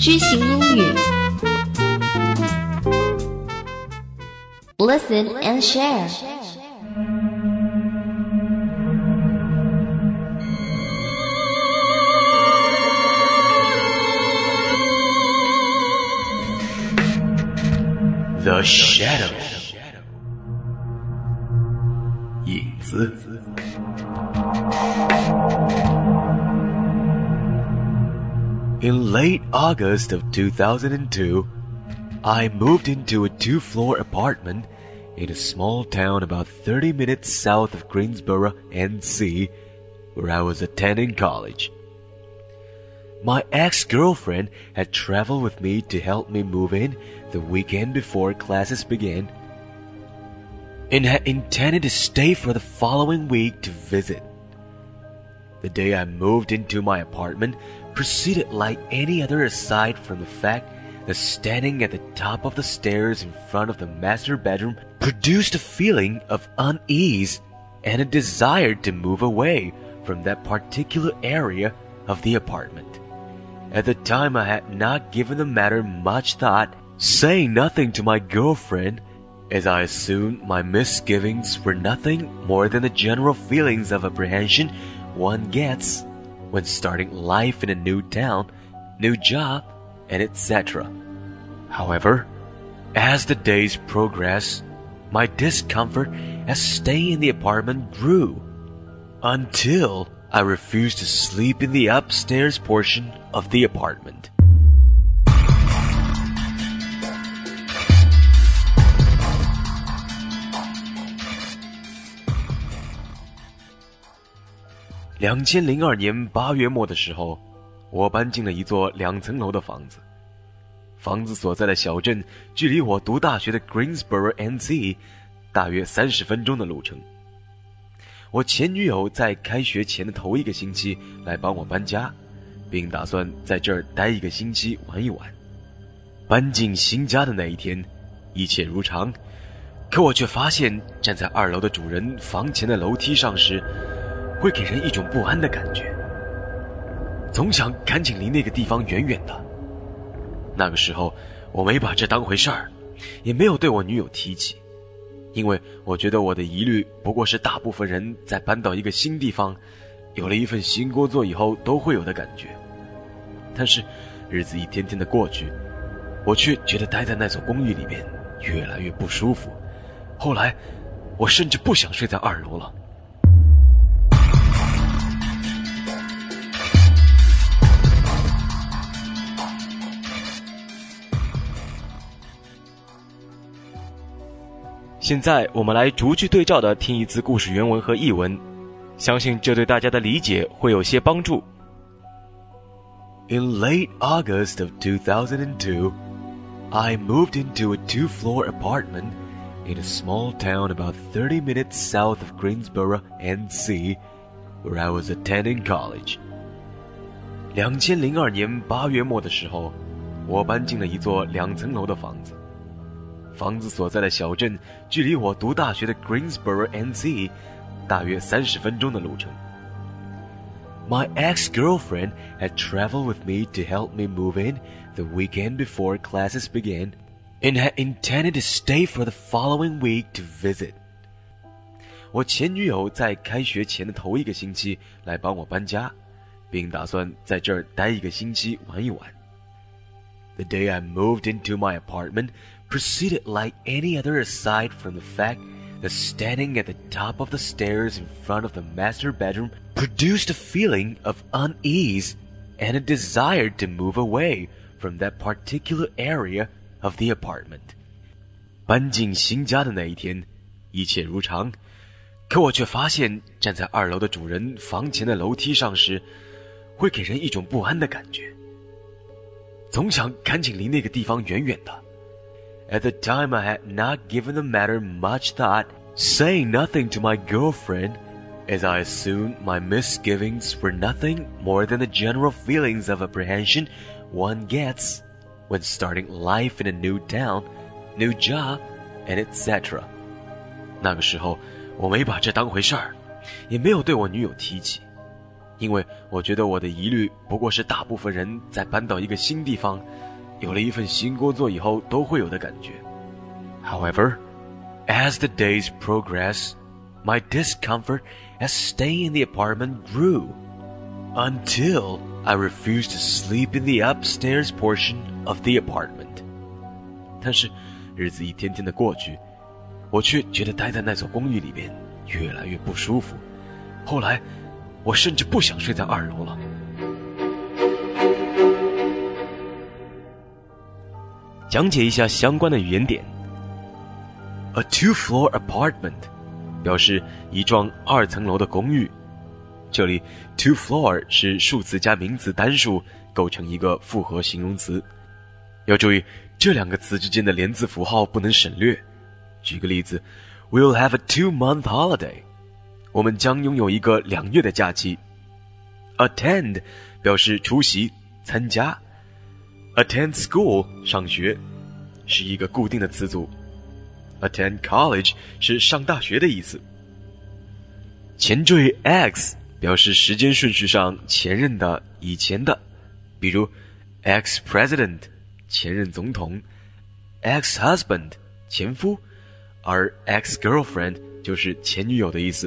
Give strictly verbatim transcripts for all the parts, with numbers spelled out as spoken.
知行英语 Listen and share. The Shadow 影子。In late August of two thousand two, I moved into a two-floor apartment in a small town about thirty minutes south of Greensboro, N C, where I was attending college. My ex-girlfriend had traveled with me to help me move in the weekend before classes began, and had intended to stay for the following week to visit. The day I moved into my apartment proceeded like any other aside from the fact that standing at the top of the stairs in front of the master bedroom produced a feeling of unease and a desire to move away from that particular area of the apartment. At the time, I had not given the matter much thought, saying nothing to my girlfriend, as I assumed my misgivings were nothing more than the general feelings of apprehension one gets when starting life in a new town, new job, and et cetera. However, as the days progressed, my discomfort at staying in the apartment grew, until I refused to sleep in the upstairs portion of the apartment. 两千零二年八月末的时候，我搬进了一座两层楼的房子。房子所在的小镇距离我读大学的 Greensboro, N C 大约三十分钟的路程。我前女友在开学前的头一个星期来帮我搬家，并打算在这儿待一个星期玩一玩。搬进新家的那一天，一切如常，可我却发现站在二楼的主人房前的楼梯上时，会给人一种不安的感觉，总想赶紧离那个地方远远的。那个时候我没把这当回事儿，也没有对我女友提起，因为我觉得我的疑虑不过是大部分人在搬到一个新地方，有了一份新工作以后都会有的感觉。但是日子一天天的过去，我却觉得待在那所公寓里面越来越不舒服，后来我甚至不想睡在二楼了。现在我们来逐句对照的听一次故事原文和译文，相信这对大家的理解会有些帮助。In late August of two thousand two, I moved into a two-floor apartment in a small town about thirty minutes south of Greensboro, N C, where I was attending college. 两千零二年八月末的时候，我搬进了一座两层楼的房子。房子所在的小镇距离我读大学的 Greensboro, N C 大约三十分钟的路程。My ex-girlfriend had traveled with me to help me move in the weekend before classes began, and had intended to stay for the following week to visit. 我前女友在开学前的头一个星期来帮我搬家，并打算在这儿待一个星期玩一玩。The day I moved into my apartment proceeded like any other aside from the fact that standing at the top of the stairs in front of the master bedroom produced a feeling of unease and a desire to move away from that particular area of the apartment. 搬进新家的那一天，一切如常，可我却发现站在二楼的主人房前的楼梯上时，会给人一种不安的感觉，总想赶紧离那个地方远远的。At the time, I had not given the matter much thought, saying nothing to my girlfriend, as I assumed my misgivings were nothing more than the general feelings of apprehension one gets when starting life in a new town, new job, and et cetera. 那个时候我没把这当回事儿，也没有对我女友提起， 因为我觉得我的疑虑不过是大部分人在搬到一个新地方，有了一份新工作以后都会有的感觉。However, as the days progress, my discomfort as staying in the apartment grew, until I refused to sleep in the upstairs portion of the apartment. 但是日子一天天的过去，我却觉得待在那所公寓里边越来越不舒服。后来我甚至不想睡在二楼了。讲解一下相关的语言点。A two-floor apartment 表示一幢二层楼的公寓。这里 two-floor 是数词加名词单数，构成一个复合形容词。要注意这两个词之间的连字符号不能省略。举个例子 ，We'll have a two-month holiday。我们将拥有一个两月的假期。Attend 表示出席、参加。Attend school 上学是一个固定的词组。Attend college 是上大学的意思。前缀 X 表示时间顺序上前任的、以前的，比如 ex-president 前任总统， ex-husband 前夫，而 ex-girlfriend 就是前女友的意思。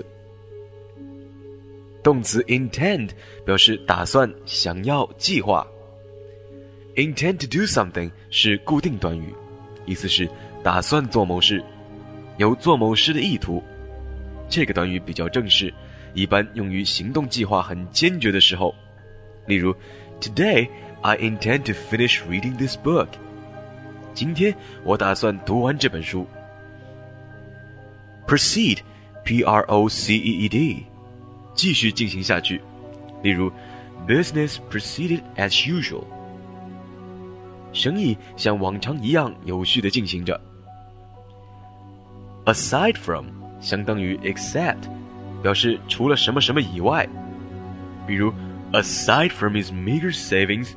动词 intend 表示打算、想要、计划。Intend to do something 是固定短语，意思是打算做某事，有做某事的意图。这个短语比较正式，一般用于行动计划很坚决的时候。例如 Today, I intend to finish reading this book. 今天我打算读完这本书。Proceed, P R O C E E D 继续进行下去。例如 Business proceeded as usual. 生意像往常一样有序地进行着。Aside from 相当于 except 表示除了什么什么以外。比如 Aside from his meager savings,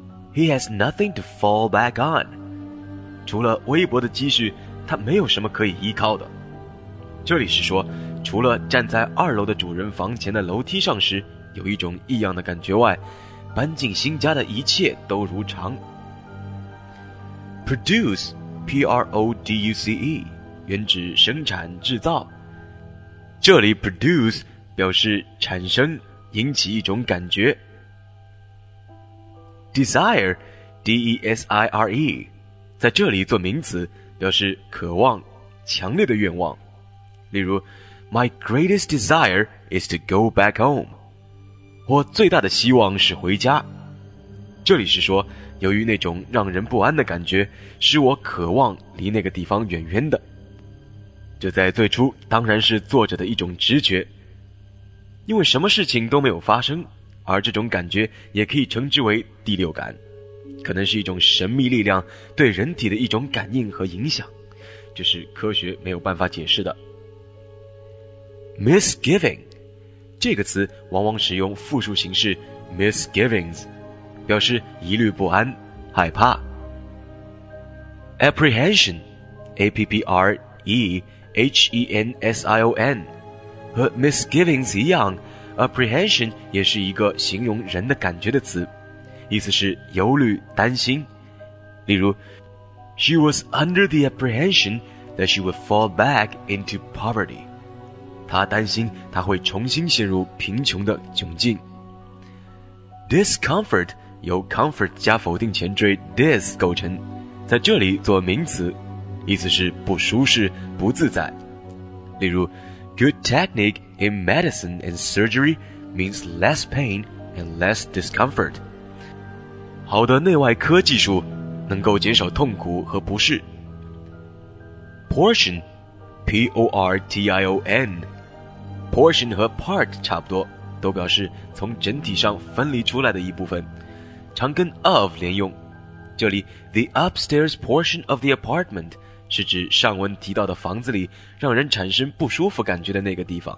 he has nothing to fall back on. 除了微薄的积蓄，他没有什么可以依靠的。这里是说，除了站在二楼的主人房前的楼梯上时有一种异样的感觉外，搬进新家的一切都如常。Produce, P R O D U C E 原指生产制造，这里 produce 表示产生、引起一种感觉。Desire, D E S I R E 在这里做名词，表示渴望、强烈的愿望。例如 My greatest desire is to go back home. 我最大的希望是回家。这里是说，由于那种让人不安的感觉，使我渴望离那个地方远远的。这在最初当然是作者的一种直觉，因为什么事情都没有发生，而这种感觉也可以称之为第六感，可能是一种神秘力量对人体的一种感应和影响，这是科学没有办法解释的。Misgiving 这个词往往使用复数形式 misgivings， 表示疑虑不安、害怕。Apprehension, A P P R E H E N S I O N 和 misgivings 一样， apprehension 也是一个形容人的感觉的词，意思是忧虑、担心。例如 She was under the apprehension that she would fall back into poverty. 她担心她会重新陷入贫穷的窘境。Discomfort 由 comfort 加否定前缀 dis 构成，在这里做名词，意思是不舒适、不自在。例如 Good technique in medicine and surgery means less pain and less discomfort. 好的内外科技术能够减少痛苦和不适。Portion, P O R T I O N Portion 和 part 差不多，都表示从整体上分离出来的一部分，常跟 of 连用。这里 the upstairs portion of the apartment 是指上文提到的房子里让人产生不舒服感觉的那个地方。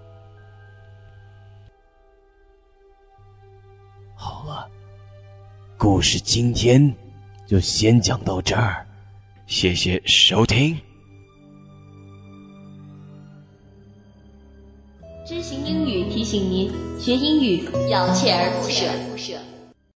好了，故事今天就先讲到这儿，谢谢收听。 知行英语提醒您， 学英语要锲而不舍。